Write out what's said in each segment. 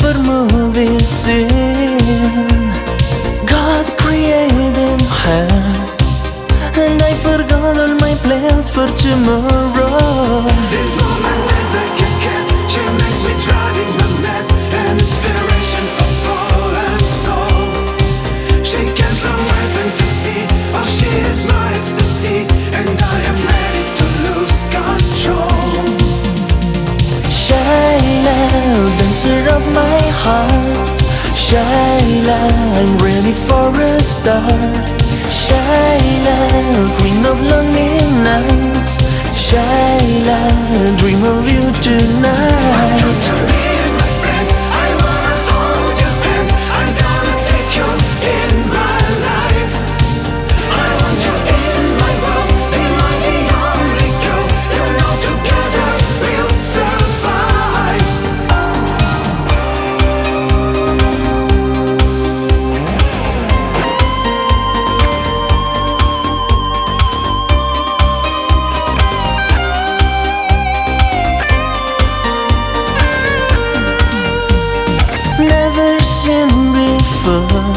never move this in. God created her, and I forgot all my plans for tomorrow. This woman is like a cat. She makes me driving her mad. An inspiration for poem soul. She came from my fantasy. Oh, she is my ecstasy, and I am ready to lose control. Shaila, dancer of my heart. Shaila, I'm ready for a start. Shaila, queen of lonely nights. Shaila, dream of you tonight. Welcome to me, my friend. I wanna hold your hand. I'm gonna take you in my life. I want you in my world. Be my the only girl. You know together we'll survive. Never seen before.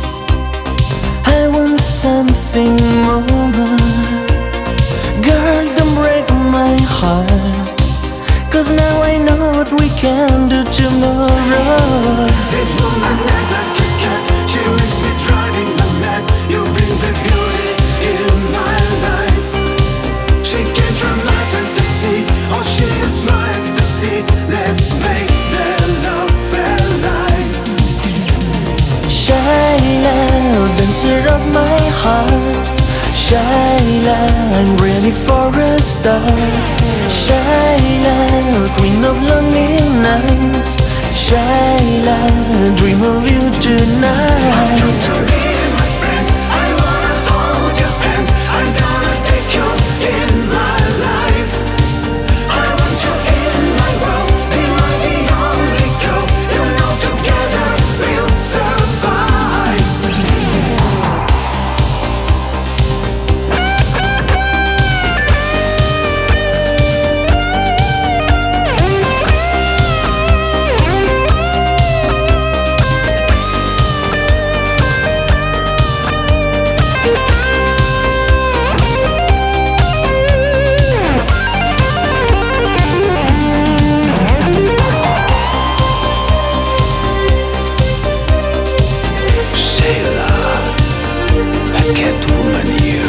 I want something more. Girl, don't break my heart, 'cause now I know what we can do tomorrow. This woman is like a cat. She makes me driving her mad. You bring the beauty in my life. She came from my fantasy. Oh, she is my ecstasy. Let's make the love alive. Shaila, dancer of my heart. Shaila, I'm ready for a start. Shaila, queen of lonely nights. Shaila, dream of you tonight. Welcome to me, my friend. I wanna hold your hand. I'm gonna take you in my life. I want you in my world. Be my the only girl. You know together we'll survive. Sheila, a cat woman you.